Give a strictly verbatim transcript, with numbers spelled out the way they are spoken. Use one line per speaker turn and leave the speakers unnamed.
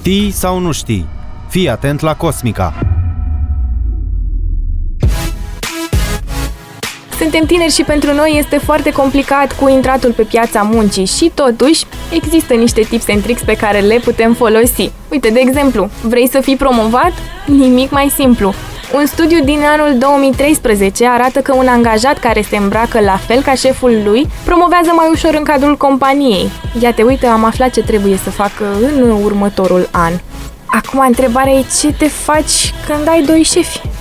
Știi sau nu știi? Fii atent la Cosmica!
Suntem tineri și pentru noi este foarte complicat cu intratul pe piața muncii și totuși există niște tips and tricks pe care le putem folosi. Uite, de exemplu, vrei să fii promovat? Nimic mai simplu. Un studiu din anul două mii treisprezece arată că un angajat care se îmbracă la fel ca șeful lui promovează mai ușor în cadrul companiei. Ia te uite, am aflat ce trebuie să facă în următorul an. Acum, întrebarea e ce te faci când ai doi șefi?